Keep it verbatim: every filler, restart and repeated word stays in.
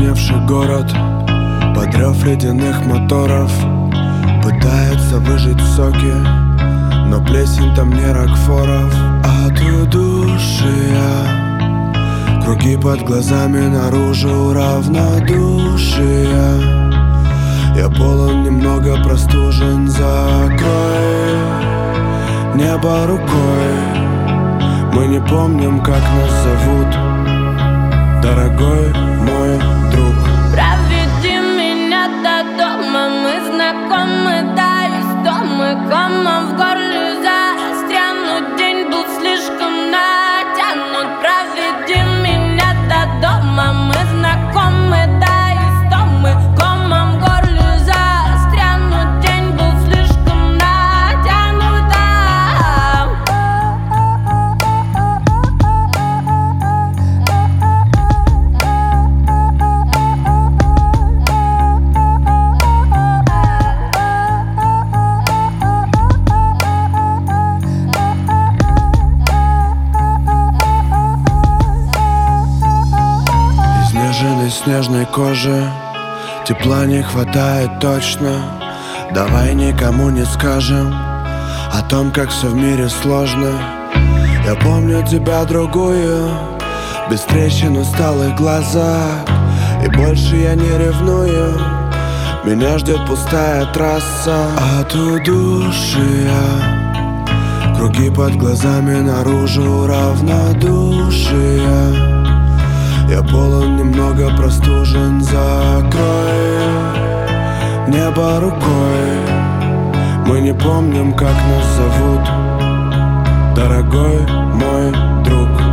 потускневший город под рев ледяных моторов пытается выжать соки, но плесень там не Рокфоров. От удушья круги под глазами, наружу равнодушия. Я полон, немного простужен, закрой небо рукой. Мы не помним, как нас зовут, дорогой мой друг. Проведи меня до дома, мы знакомы, да, истомы. Комом в горле застрянут, день был слишком натянут. Проведи меня до дома, мы знакомы, да, истомы. Комом в горле застрянут, день был слишком натянут, да. Изнеженной снежной кожи тепла не хватает точно. Давай никому не скажем о том, как все в мире сложно. Я помню тебя другую, без трещин, усталых глазах. И больше я не ревную, меня ждет пустая трасса. От удушья круги под глазами, наружу равнодушия. Я полон, немного простужен, закрой небо рукой. Мы не помним, как нас зовут, дорогой мой друг.